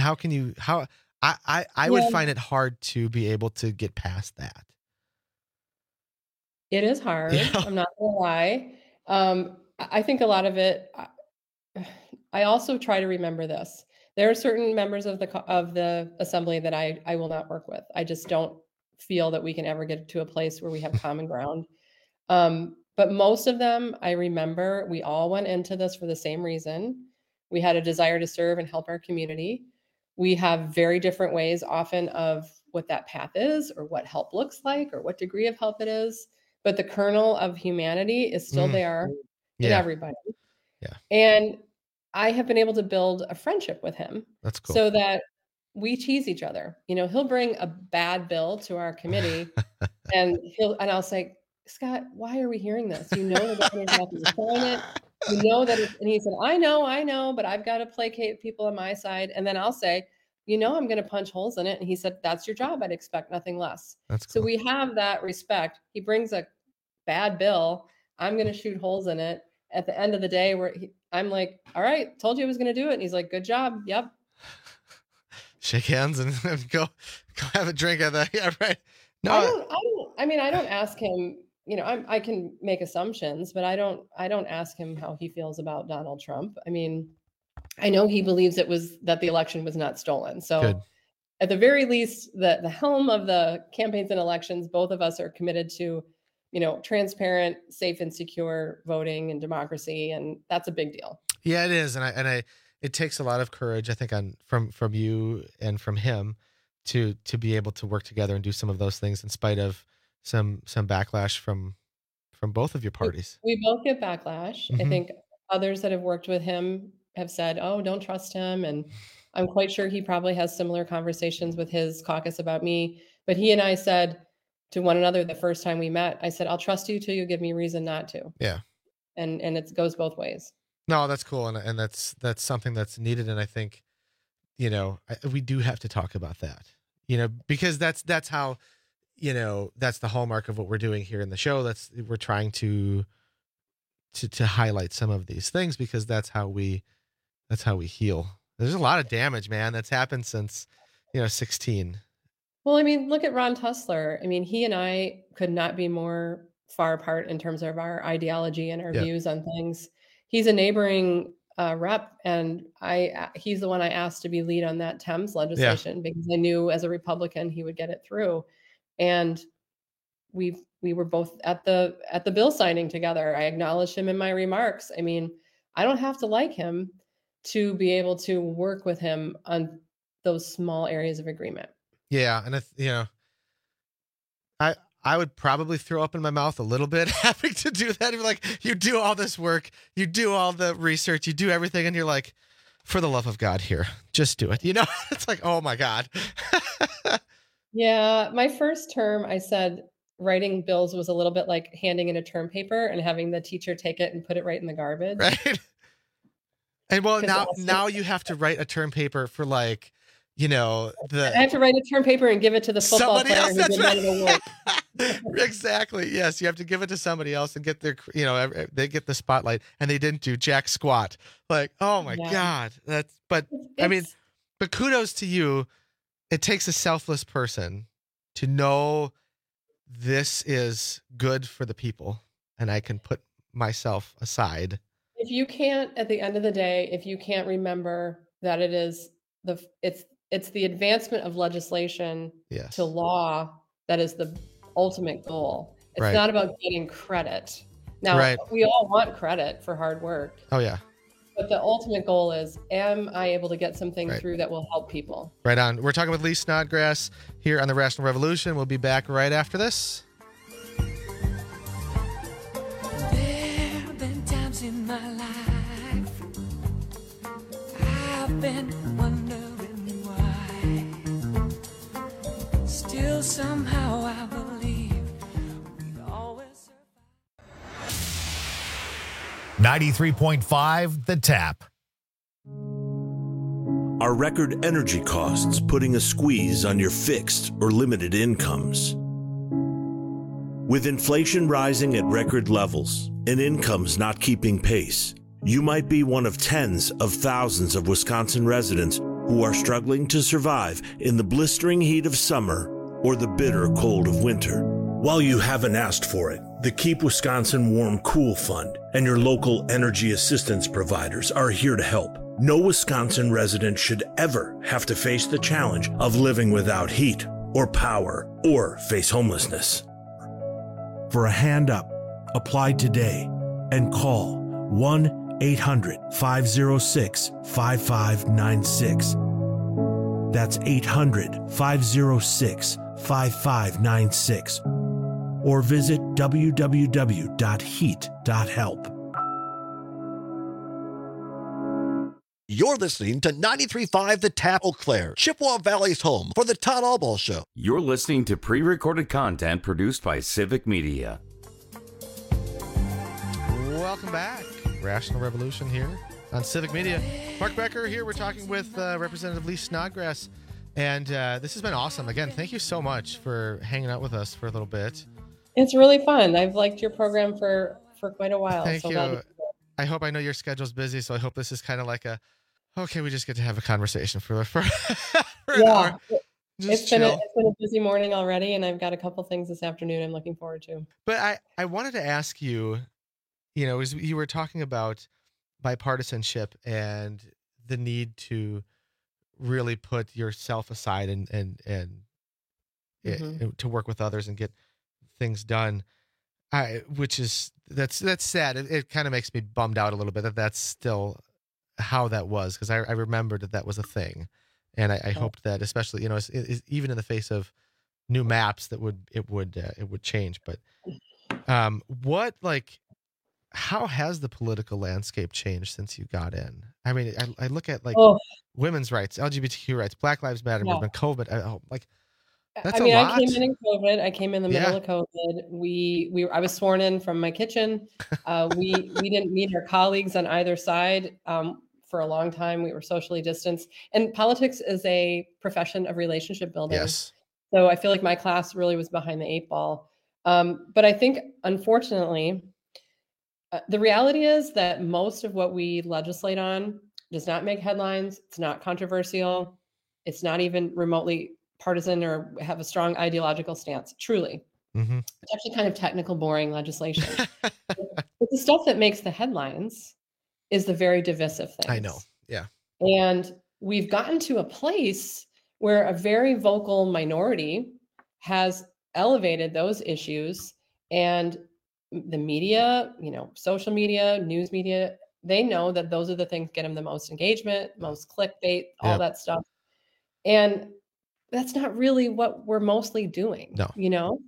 I would find it hard to be able to get past that. It is hard. I'm not going to lie. I think a lot of it, I also try to remember this. There are certain members of the assembly that I will not work with. I just don't feel that we can ever get to a place where we have common ground. But most of them, I remember, we all went into this for the same reason. We had a desire to serve and help our community. We have very different ways often of what that path is, or what help looks like, or what degree of help it is. But the kernel of humanity is still there in everybody. Yeah. And I have been able to build a friendship with him. That's cool. So that we tease each other. He'll bring a bad bill to our committee and I'll say, Scott, why are we hearing this? You know that you're not going to sign it. You know that and he said, I know, but I've got to placate people on my side. And then I'll say, I'm going to punch holes in it. And he said, that's your job. I'd expect nothing less. That's cool. So we have that respect. He brings a bad bill. I'm going to shoot holes in it. At the end of the day, I'm like, all right, told you I was going to do it. And he's like, good job. Yep. Shake hands and go have a drink at that. Yeah, right. No, I don't ask him, I can make assumptions, but I don't ask him how he feels about Donald Trump. I mean, I know he believes that the election was not stolen. So good. At the very least, the helm of the campaigns and elections, both of us are committed to, transparent, safe and secure voting and democracy. And that's a big deal. Yeah, it is. And it takes a lot of courage, I think, from you and from him to be able to work together and do some of those things in spite of some backlash from both of your parties. We both get backlash. Mm-hmm. I think others that have worked with him have said, oh, don't trust him. And I'm quite sure he probably has similar conversations with his caucus about me. But he and I said to one another the first time we met, I said, I'll trust you till you give me reason not to. Yeah. And it goes both ways. No, that's cool. And that's something that's needed. And I think, we do have to talk about that, because that's how, that's the hallmark of what we're doing here in the show. We're trying to highlight some of these things because that's how we heal. There's a lot of damage, man, that's happened since, 16. Well, I mean, look at Ron Tussler. I mean, he and I could not be more far apart in terms of our ideology and our views on things. He's a neighboring rep, and he's the one I asked to be lead on that Thames legislation because I knew as a Republican he would get it through. And we were both at the bill signing together. I acknowledged him in my remarks. I mean, I don't have to like him to be able to work with him on those small areas of agreement. Yeah, and I would probably throw up in my mouth a little bit having to do that. You're like, you do all this work, you do all the research, you do everything, and you're like, for the love of God here, just do it. It's like, oh my God. Yeah, my first term, I said writing bills was a little bit like handing in a term paper and having the teacher take it and put it right in the garbage. Right. And well, now you have to write a term paper for I have to write a term paper and give it to the football player who did none of the work. Exactly. Yes, you have to give it to somebody else and get their, they get the spotlight, and they didn't do jack squat. Like, oh my God, but kudos to you. It takes a selfless person to know this is good for the people, and I can put myself aside. If you can't, at the end of the day, if you can't remember that it's the advancement of legislation to law that is the ultimate goal. It's not about getting credit. Now, we all want credit for hard work. Oh, yeah. But the ultimate goal is, am I able to get something through that will help people? Right on. We're talking with Lee Snodgrass here on the Rational Revolution. We'll be back right after this. There have been times in my life I've been wondering why. Still somehow I believe we'd always survive. 93.5 The Tap. Are record energy costs putting a squeeze on your fixed or limited incomes? With inflation rising at record levels and incomes not keeping pace, you might be one of tens of thousands of Wisconsin residents who are struggling to survive in the blistering heat of summer or the bitter cold of winter. While you haven't asked for it, the Keep Wisconsin Warm Cool Fund and your local energy assistance providers are here to help. No Wisconsin resident should ever have to face the challenge of living without heat or power or face homelessness. For a hand up, apply today and call 1-800-506-5596. That's 800-506-5596. Or visit www.heat.help. You're listening to 93.5 The Tap Eau Claire, Chippewa Valley's home for the Todd Albaugh Show. You're listening to pre-recorded content produced by Civic Media. Welcome back. Rational Revolution here on Civic Media. Mark Becker here. We're talking with Representative Lee Snodgrass. And this has been awesome. Again, thank you so much for hanging out with us for a little bit. It's really fun. I've liked your program for quite a while. Thank you. I know your schedule's busy, so I hope this is kind of like okay, we just get to have a conversation for an hour. It's been a busy morning already, and I've got a couple things this afternoon I'm looking forward to. But I wanted to ask you, as you were talking about bipartisanship and the need to really put yourself aside and to work with others and get things done, that's sad. It kind of makes me bummed out a little bit that that's still how that was, because I remembered that was a thing, and I hoped that, especially even in the face of new maps, that it would change. But how has the political landscape changed since you got in? I mean, I look at women's rights, LGBTQ rights, Black Lives Matter movement, COVID. That's a lot. I came in COVID. I came in the middle of COVID. I was sworn in from my kitchen. We didn't meet our colleagues on either side for a long time. We were socially distanced. And politics is a profession of relationship building. Yes. So I feel like my class really was behind the 8 ball. But I think, unfortunately, the reality is that most of what we legislate on does not make headlines. It's not controversial. It's not even remotely partisan or have a strong ideological stance, truly. Mm-hmm. It's actually kind of technical, boring legislation. But the stuff that makes the headlines is the very divisive things. I know. Yeah. And we've gotten to a place where a very vocal minority has elevated those issues, and the media, social media, news media, they know that those are the things get them the most engagement, most clickbait, all that stuff. And that's not really what we're mostly doing. No.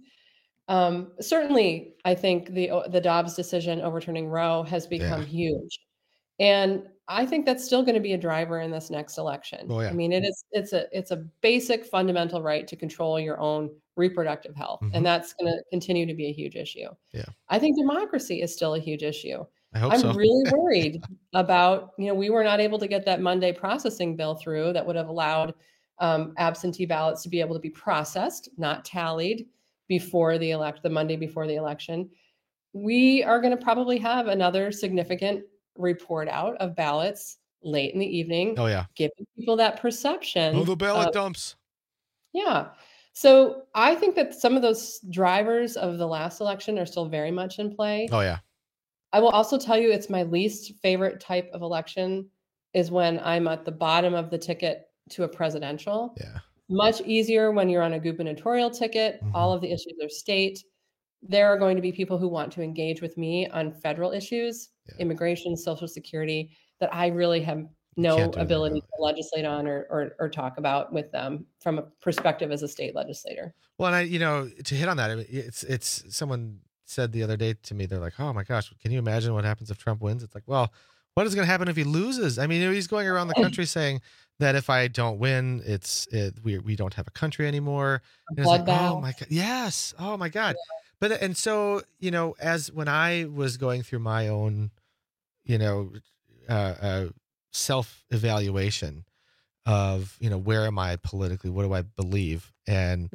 Certainly, I think the Dobbs decision overturning Roe has become huge, and I think that's still going to be a driver in this next election. Oh, yeah. I mean, it's a basic fundamental right to control your own reproductive health, and that's going to continue to be a huge issue. Yeah, I think democracy is still a huge issue. I'm really worried about, we were not able to get that Monday processing bill through that would have allowed absentee ballots to be able to be processed, not tallied before the Monday before the election. We are going to probably have another significant report out of ballots late in the evening. Oh yeah, giving people that perception. Oh, the ballot dumps. Yeah. So I think that some of those drivers of the last election are still very much in play. Oh yeah. I will also tell you, it's my least favorite type of election is when I'm at the bottom of the ticket to a presidential. Yeah. Much easier when you're on a gubernatorial ticket. All of the issues are state. There are going to be people who want to engage with me on federal issues, immigration, Social Security, that I really have no ability to legislate on or talk about with them from a perspective as a state legislator. Well, and to hit on that, I mean, it's someone said the other day to me, they're like, oh my gosh, can you imagine what happens if Trump wins? It's like, well, what is going to happen if he loses? I mean, he's going around the country saying that if I don't win, we don't have a country anymore. And it's like, oh my God. Yes. Oh my God. Yeah. But, and so, as when I was going through my own, self-evaluation of, where am I politically? What do I believe? And,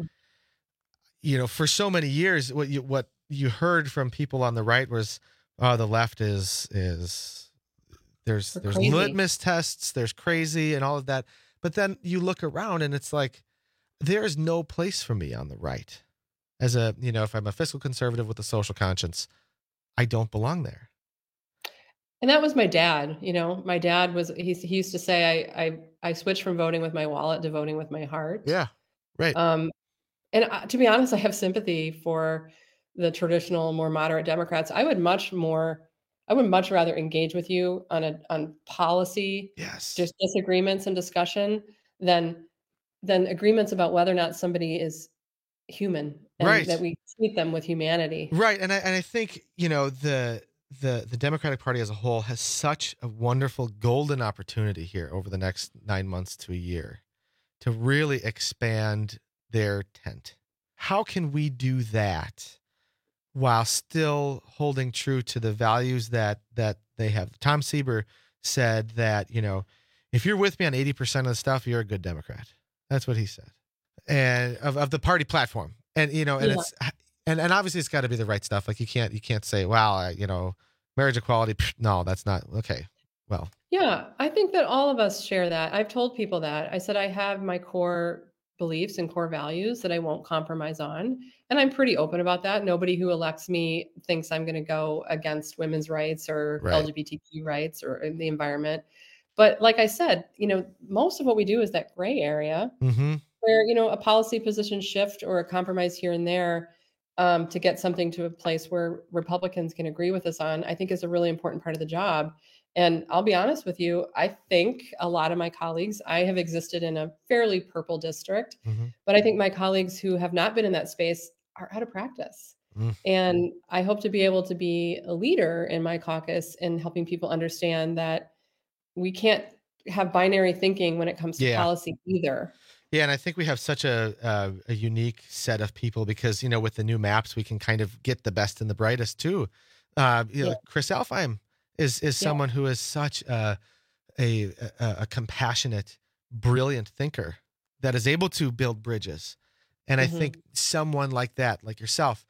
for so many years, what you heard from people on the right was, oh, the left is there's litmus tests, there's crazy and all of that. But then you look around and it's like, there is no place for me on the right. As if I'm a fiscal conservative with a social conscience, I don't belong there. And that was my dad. My dad he used to say, I switched from voting with my wallet to voting with my heart. Yeah. Right. And to be honest, I have sympathy for the traditional, more moderate Democrats. I would much rather engage with you on policy, just disagreements and discussion than agreements about whether or not somebody is human, and that we treat them with humanity. Right. And I think, the Democratic Party as a whole has such a wonderful golden opportunity here over the next 9 months to a year to really expand their tent. How can we do that while still holding true to the values that they have? Tom Sieber said that, if you're with me on 80% of the stuff, you're a good Democrat. That's what he said. And of the party platform. And, it's, and obviously it's got to be the right stuff. Like you can't say, wow, marriage equality. No, that's not okay. Well, yeah, I think that all of us share that. I've told people that. I said, I have my core beliefs and core values that I won't compromise on. And I'm pretty open about that. Nobody who elects me thinks I'm going to go against women's rights or LGBTQ rights or the environment. But like I said, most of what we do is that gray area where, a policy position shift or a compromise here and there to get something to a place where Republicans can agree with us on, I think is a really important part of the job. And I'll be honest with you, I think a lot of my colleagues, I have existed in a fairly purple district, but I think my colleagues who have not been in that space are out of practice. And I hope to be able to be a leader in my caucus in helping people understand that we can't have binary thinking when it comes to policy either. Yeah, and I think we have such a unique set of people because, with the new maps, we can kind of get the best and the brightest too. Chris Alfheim is someone who is such a compassionate, brilliant thinker that is able to build bridges. And I think someone like that, like yourself,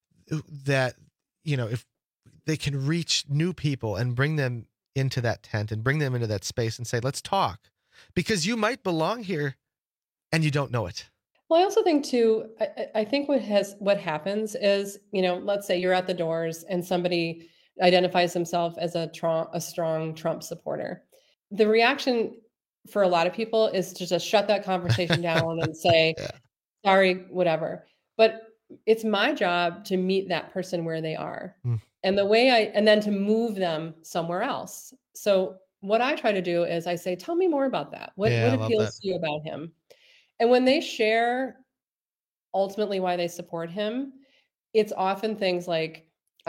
that, if they can reach new people and bring them into that tent and bring them into that space and say, let's talk, because you might belong here and you don't know it. Well, I also think too, I think what happens is, let's say you're at the doors and somebody identifies himself as a strong Trump supporter. The reaction for a lot of people is to just shut that conversation down and say, sorry, whatever. But it's my job to meet that person where they are. And and then to move them somewhere else. So what I try to do is I say, tell me more about that. What appeals to you about him? And when they share ultimately why they support him, it's often things like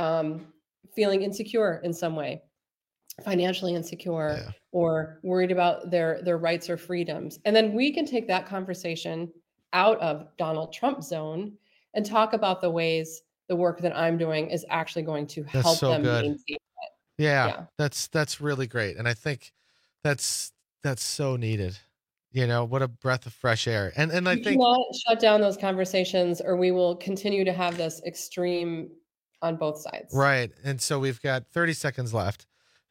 feeling insecure in some way, financially insecure, or worried about their rights or freedoms. And then we can take that conversation out of Donald Trump zone and talk about the ways the work that I'm doing is actually going to help them maintain it. Yeah, that's really great. And I think that's so needed. What a breath of fresh air. And I think cannot shut down those conversations or we will continue to have this extreme on both sides. Right. And so we've got 30 seconds left.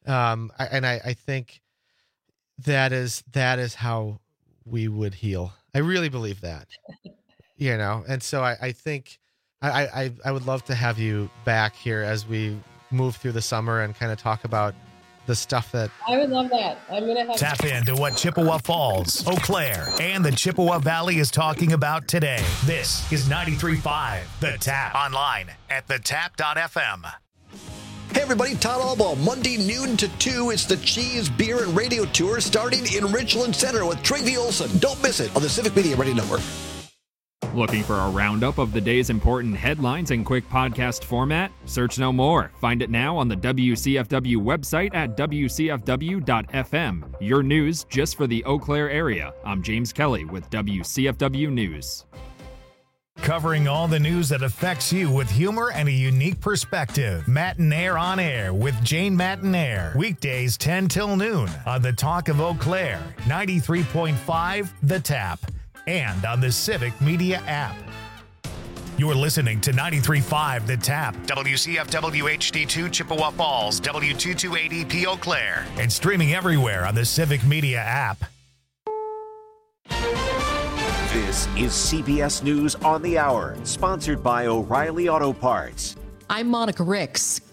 I think that is how we would heal. I really believe that, and so I think I would love to have you back here as we move through the summer and kind of talk about the stuff that I would love that. I'm going to have tap into what Chippewa Falls, Eau Claire, and the Chippewa Valley is talking about today. This is 93.5 The Tap, online at thetap.fm. Hey everybody, Todd Albaugh, Monday noon to 2. It's the Cheese, Beer, and Radio Tour starting in Richland Center with Travie Olson. Don't miss it on the Civic Media Radio Network. Looking for a roundup of the day's important headlines in quick podcast format? Search no more. Find it now on the WCFW website at WCFW.FM. Your news just for the Eau Claire area. I'm James Kelly with WCFW News. Covering all the news that affects you with humor and a unique perspective. Matinaire on Air with Jane Matinaire. Weekdays 10 till noon on the Talk of Eau Claire, 93.5 The Tap, and on the Civic Media app. You're listening to 93.5 The Tap, WCFW HD2 Chippewa Falls, W228EP Eau Claire, and streaming everywhere on the Civic Media app. This is CBS News on the Hour, sponsored by O'Reilly Auto Parts. I'm Monica Ricks.